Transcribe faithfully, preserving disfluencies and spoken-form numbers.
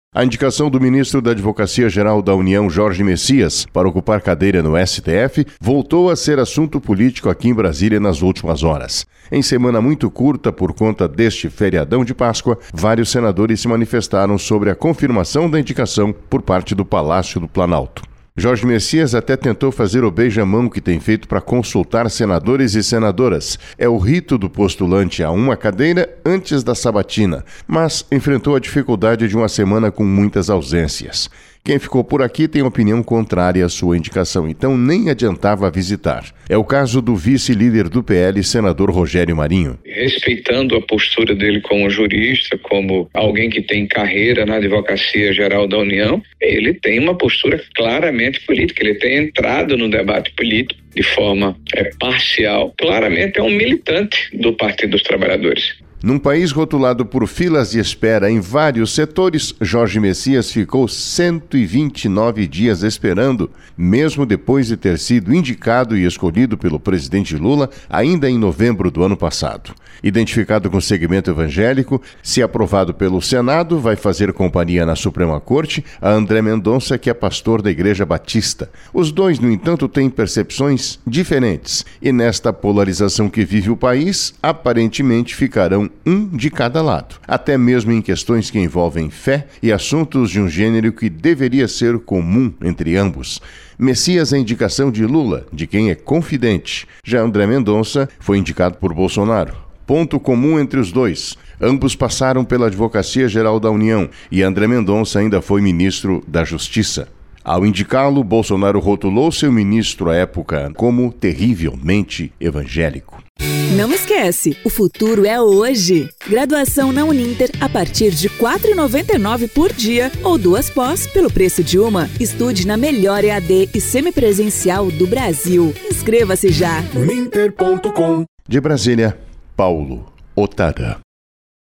A indicação do ministro da Advocacia-Geral da União, Jorge Messias, para ocupar cadeira no S T F, voltou a ser assunto político aqui em Brasília nas últimas horas. Em semana muito curta por conta deste feriadão de Páscoa, vários senadores se manifestaram sobre a confirmação da indicação por parte do Palácio do Planalto. Jorge Messias até tentou fazer o beijamão que tem feito para consultar senadores e senadoras. É o rito do postulante a uma cadeira antes da sabatina, mas enfrentou a dificuldade de uma semana com muitas ausências. Quem ficou por aqui tem opinião contrária à sua indicação, então nem adiantava visitar. É o caso do vice-líder do P L, senador Rogério Marinho. Respeitando a postura dele como jurista, como alguém que tem carreira na Advocacia-Geral da União, ele tem uma postura claramente política, ele tem entrado no debate político de forma é, parcial. Claramente é um militante do Partido dos Trabalhadores. Num país rotulado por filas de espera em vários setores, Jorge Messias ficou cento e vinte e nove dias esperando, mesmo depois de ter sido indicado e escolhido pelo presidente Lula ainda em novembro do ano passado. Identificado com segmento evangélico, se aprovado pelo Senado, vai fazer companhia na Suprema Corte a André Mendonça, que é pastor da Igreja Batista. Os dois, no entanto, têm percepções diferentes e nesta polarização que vive o país, aparentemente ficarão um de cada lado, até mesmo em questões que envolvem fé e assuntos de um gênero que deveria ser comum entre ambos. Messias é indicação de Lula, de quem é confidente. Já André Mendonça foi indicado por Bolsonaro. Ponto comum entre os dois. Ambos passaram pela Advocacia-Geral da União e André Mendonça ainda foi ministro da Justiça. Ao indicá-lo, Bolsonaro rotulou seu ministro à época como terrivelmente evangélico. Não esquece, o futuro é hoje. Graduação na Uninter a partir de quatro reais e noventa e nove centavos por dia ou duas pós pelo preço de uma. Estude na melhor E A D e semipresencial do Brasil. Inscreva-se já. uninter ponto com. De Brasília, Paulo Otara.